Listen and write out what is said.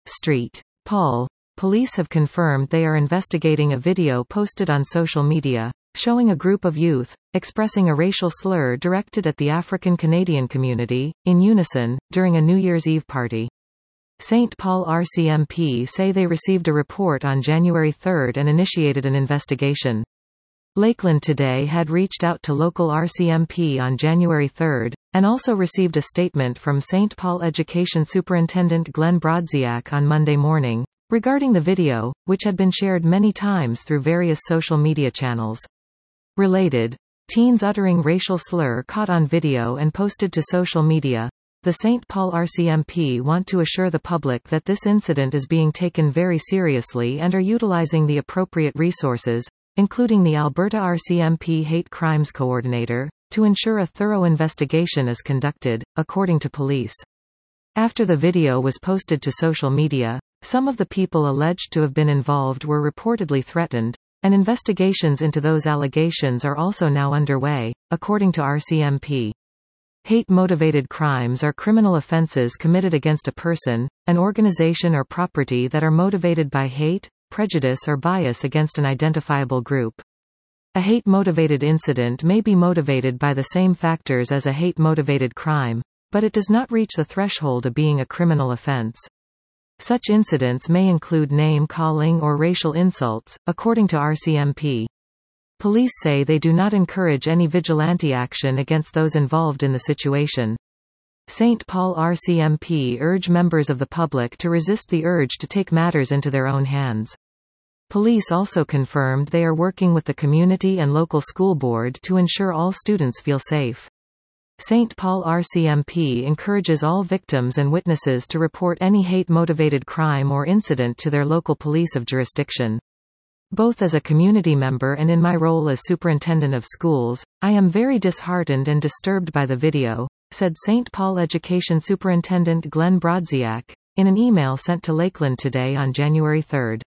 St. Paul police have confirmed they are investigating a video posted on social media, showing a group of youth expressing a racial slur directed at the African Canadian community, in unison, during a New Year's Eve party. St. Paul RCMP say they received a report on January 3 and initiated an investigation. Lakeland Today had reached out to local RCMP on January 3, and also received a statement from St. Paul Education Superintendent Glenn Brodziak on Monday morning, regarding the video, which had been shared many times through various social media channels. Related. Teens uttering racial slur caught on video and posted to social media. The St. Paul RCMP want to assure the public that this incident is being taken very seriously and are utilizing the appropriate resources, including the Alberta RCMP Hate Crimes Coordinator, to ensure a thorough investigation is conducted, according to police. After the video was posted to social media, some of the people alleged to have been involved were reportedly threatened, and investigations into those allegations are also now underway, according to RCMP. Hate-motivated crimes are criminal offenses committed against a person, an organization or property that are motivated by hate, prejudice or bias against an identifiable group. A hate-motivated incident may be motivated by the same factors as a hate-motivated crime, but it does not reach the threshold of being a criminal offense. Such incidents may include name-calling or racial insults, according to RCMP. Police say they do not encourage any vigilante action against those involved in the situation. St. Paul RCMP urge members of the public to resist the urge to take matters into their own hands. Police also confirmed they are working with the community and local school board to ensure all students feel safe. St. Paul RCMP encourages all victims and witnesses to report any hate-motivated crime or incident to their local police of jurisdiction. Both as a community member and in my role as superintendent of schools, I am very disheartened and disturbed by the video, said St. Paul Education Superintendent Glenn Brodziak, in an email sent to Lakeland Today on January 3.